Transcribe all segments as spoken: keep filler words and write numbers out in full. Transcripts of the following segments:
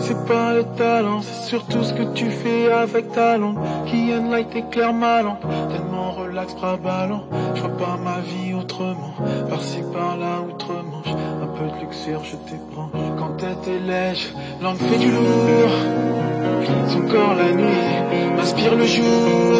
C'est pas le talent, c'est surtout ce que tu fais avec ta langue. Qui and light éclaire ma lampe, tellement relax, bras ballants. Je vois pas ma vie autrement, par-ci par-là, outre-Manche. Un peu de luxure, je t'ébranche. Quand tête est lèche, langue fait du lourd. Son corps la nuit m'inspire le jour.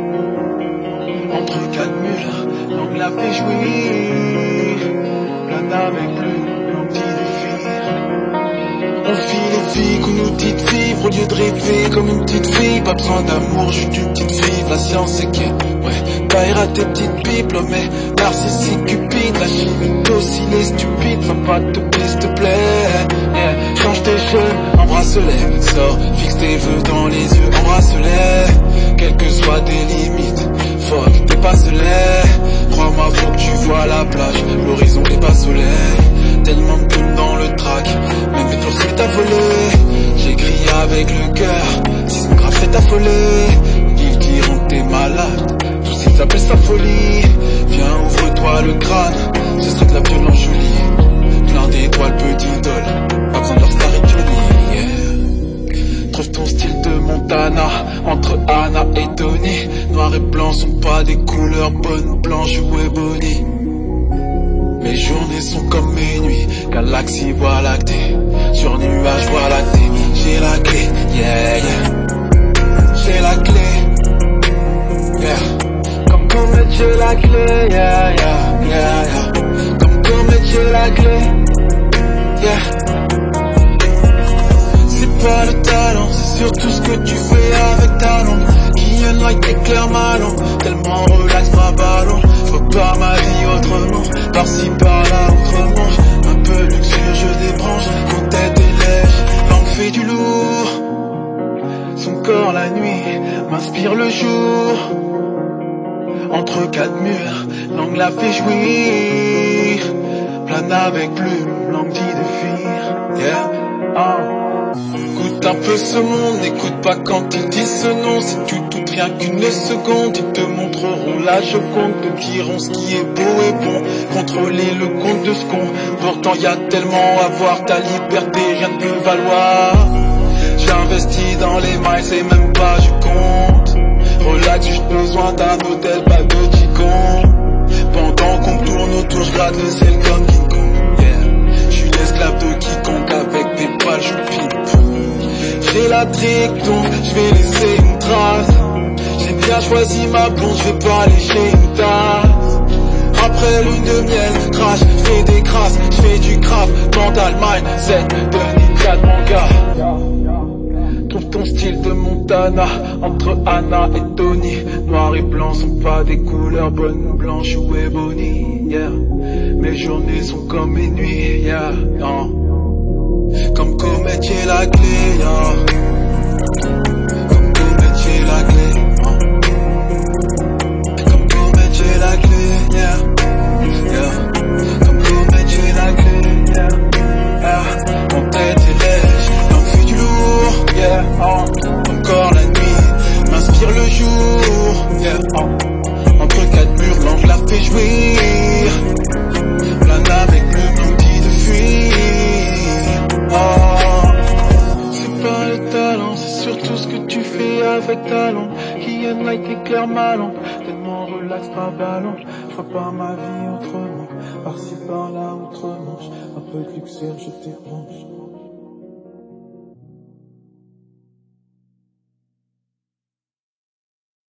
Entre quatre murs, langue la fait jouir. Plane avec plume, langue dit de fuir. On vit les vies qu'on nous dit de vivre au lieu de rêver comme une petite fille. Pas besoin d'amour, juste une petite fille. La science c'est que, ouais, taillera tes petites pipes, mais narcissique cupide. La chimie docile et stupide, va pas te plaire, s'il te plaît. Yeah. Change tes jeux, embrasse-les. Sors, fixe tes vœux dans les yeux, embrasse-les. Quelles que soient tes limites, fuck, dépasse-les. Crois-moi, faut que tu vois la plage, l'horizon est pas soleil. Tellement de plumes dans le track, même mes tours c'est volé. J'écris avec le cœur, si c'est grave c'est affolé. Ils diront que t'es malade, tout ce qu'ils appellent sa folie. Viens ouvre-toi le crâne, ce serait de la violence jolie. Plein d'étoiles, peu d'idoles, pas besoin de leur star et Johnny, yeah. Trouve ton style de Montana, entre Anna et Tony. Noir et blanc sont pas des couleurs bonnes, blanche ou ebony. Mes journées sont comme mes nuits, galaxie voie lactée. Sur nuage voie lactée, j'ai la clé, yeah, yeah. J'ai la clé, yeah. Comme comète j'ai la clé, yeah, yeah, yeah, yeah. Comme comète j'ai la clé, yeah. C'est pas le talent, c'est surtout ce que tu fais avec ta langue. Qui and light éclaire ma lampe, tellement relax, bras ballon. Je vois pas ma vie autrement, par-ci par-là, outre-Manche. Un peu de luxure, je débranche. Mon tête est lèche, langue fait du lourd. Son corps la nuit m'inspire le jour. Entre quatre murs, langue la fait jouir. Plane avec plume, langue dit de fuir, yeah, oh. Goûte un peu ce monde, n'écoute pas quand ils disent ce nom. Si tu doutes rien qu'une seconde, ils te montreront la Joconde, te diront ce qui est beau et bon, contrôler le compte de ce qu'on. Pourtant y a tellement à voir, ta liberté rien ne peut valoir. J'investis dans les miles et même pas je compte. Relax, j'ai juste besoin d'un hôtel, pas de ticon. Pendant qu'on tourne autour, je gratte le ciel comme King Kong, yeah. Je suis l'esclave de quiconque, avec des balles je ping. J'ai la trique donc je vais laisser une trace. J'ai bien choisi ma blonde, je vais pas lécher une tasse. Après lune de miel, crash, je fais des crasses, je fais du craft, mental mindset de ninja de manga. Trouve ton style de Montana, entre Anna et Tony. Noir et blanc sont pas des couleurs bonnes, blanche ou ebony, yeah. Mes journées sont comme mes nuits, yeah, non. Comme comète j'ai la clé, yeah. Comme comète j'ai la clé, yeah. Comme comète j'ai la clé, yeah, yeah. Comme comète j'ai la clé, yeah, yeah. Mon tête est lèche, l'en fait du lourd, yeah, oh. Encore la nuit m'inspire le jour, yeah, oh. Entre quatre murs, l'ange la fait jouir. Plane avec le nom dit de fuir. Oh, c'est pas le talent, c'est surtout ce que tu fais avec ta langue. Qui and light éclaire ma lampe, tellement relax, pas ballon. Je vois pas ma vie autrement, par-ci par-là, outre-Manche. Un peu de luxure, je t'ébranche.